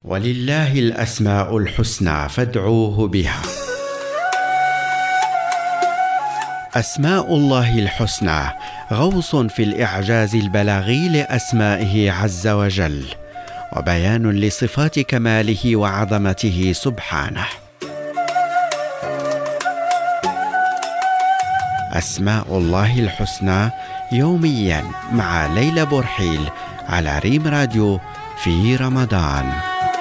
ولله الأسماء الحسنى فادعوه بها. أسماء الله الحسنى غوص في الإعجاز البلاغي لأسمائه عز وجل، وبيان لصفات كماله وعظمته سبحانه. أسماء الله الحسنى يوميا مع ليلى بورحيل على ريم راديو في رمضان.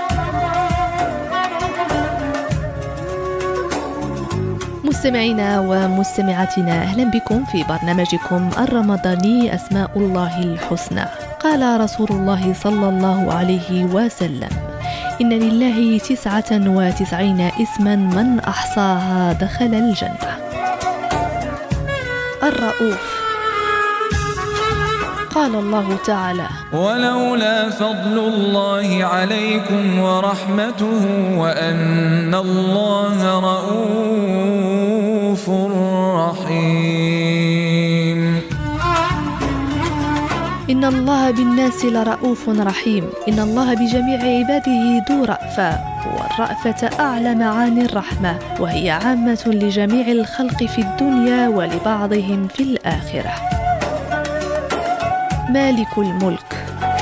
مستمعينا ومستمعاتنا، أهلا بكم في برنامجكم الرمضاني أسماء الله الحسنى. قال رسول الله صلى الله عليه وسلم: إن لله 99 اسما من أحصاها دخل الجنة. الرؤوف. قال الله تعالى: ولولا فضل الله عليكم ورحمته وأن الله رؤوف رحيم. إن الله بالناس لرؤوف رحيم. إن الله بجميع عباده ذو رأفة، والرأفة أعلى معاني الرحمة، وهي عامة لجميع الخلق في الدنيا ولبعضهم في الآخرة. مالك الملك.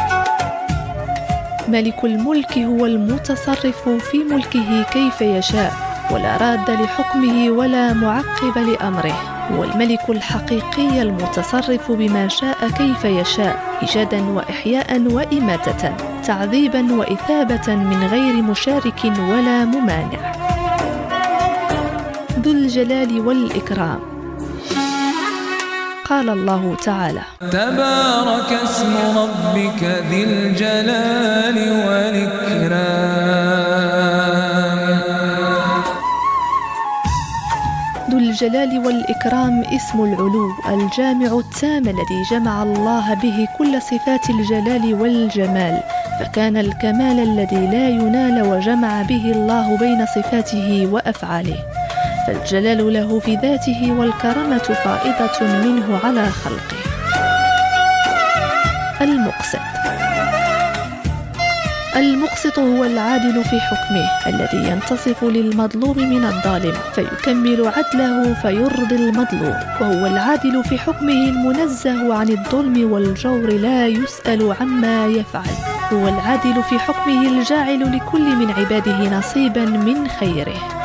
مالك الملك هو المتصرف في ملكه كيف يشاء، ولا راد لحكمه ولا معقب لأمره. هو الملك الحقيقي المتصرف بما شاء كيف يشاء، إيجادا وإحياء وإماتة، تعذيبا وإثابة من غير مشارك ولا ممانع. ذو الجلال والإكرام. قال الله تعالى: تبارك اسم ربك ذي الجلال والإكرام. ذو الجلال والإكرام اسم العلو الجامع التام الذي جمع الله به كل صفات الجلال والجمال، فكان الكمال الذي لا ينال وجمع به الله بين صفاته وأفعاله. فالجلال له في ذاته، والكرامة فائضة منه على خلقه. المقسط. المقسط هو العادل في حكمه، الذي ينتصف للمظلوم من الظالم فيكمل عدله فيرضي المظلوم، وهو العادل في حكمه المنزه عن الظلم والجور لا يسأل عما يفعل. هو العادل في حكمه الجاعل لكل من عباده نصيبا من خيره.